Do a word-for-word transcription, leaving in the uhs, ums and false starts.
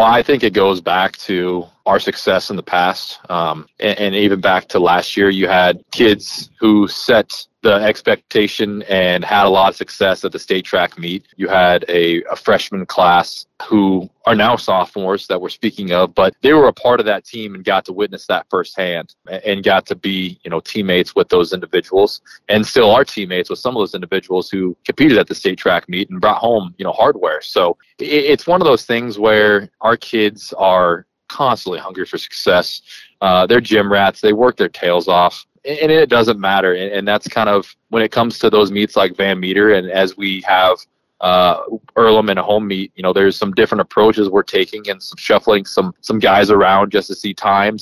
Well, I think it goes back to our success in the past, um, and, and even back to last year. You had kids who set the expectation and had a lot of success at the state track meet. You had a, a freshman class who are now sophomores that we're speaking of, but they were a part of that team and got to witness that firsthand and got to be, you know, teammates with those individuals, and still are teammates with some of those individuals who competed at the state track meet and brought home, you know, hardware. So it, it's one of those things where our kids are constantly hungry for success. Uh, they're gym rats. They work their tails off. And it doesn't matter. And that's kind of when it comes to those meets like Van Meter, and as we have uh, Earlham and a home meet, you know, there's some different approaches we're taking and some shuffling some some guys around just to see times.